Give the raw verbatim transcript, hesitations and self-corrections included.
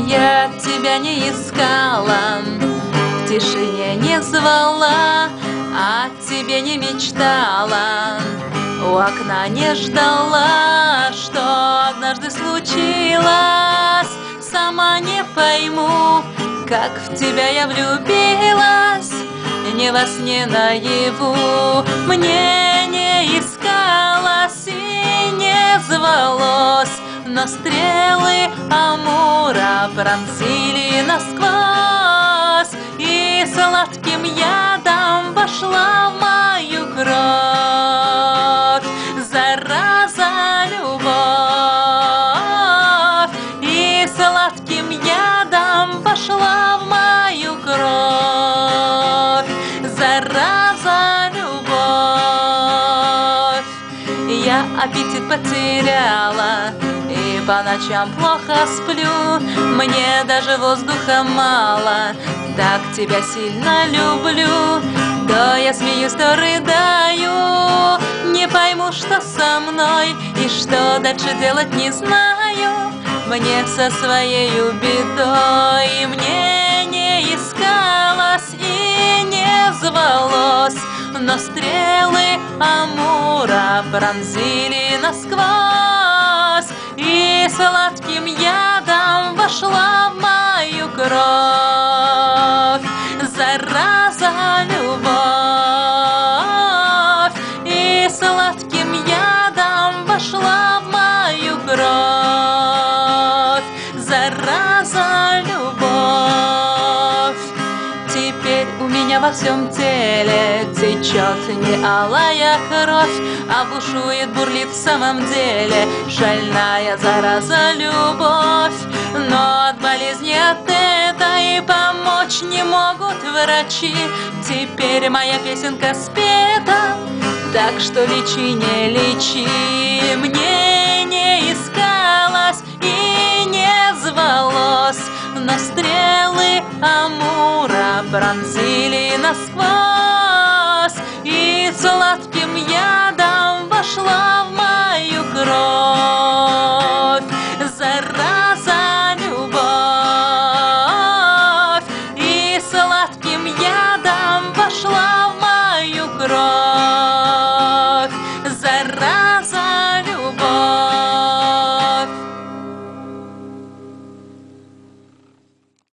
Я тебя не искала, в тишине не звала, о тебе не мечтала, у окна не ждала, что однажды случилось. Сама не пойму, как в тебя я влюбилась, не во сне, наяву. Мне не искалось и не звалось, но стрелы Амура пронзили насквозь, и сладким ядом вошла в мою кровь. Зараза, любовь, и сладким ядом вошла в мою кровь. Зараза, любовь. Я аппетит потеряла и по ночам плохо сплю, мне даже воздуха мало, так тебя сильно люблю. То я смеюсь, то рыдаю, не пойму, что со мной и что дальше делать не знаю. Мне со своей бедой мне не искалось и не звалось, но стрелы Амура пронзили насквозь, и сладким ядом вошла в мою кровь. Зараза, любовь, и сладким ядом вошла в мою кровь. Зараза, любовь. Теперь у меня во всем теле течет не алая кровь, а бушует, бурлит в самом деле шальная зараза, любовь. Но от болезни от этой помочь не могут врачи. Теперь моя песенка спета, так что лечи, не лечи. Мне не искалось и не звалось, но стрелы Амура пронзили насквозь,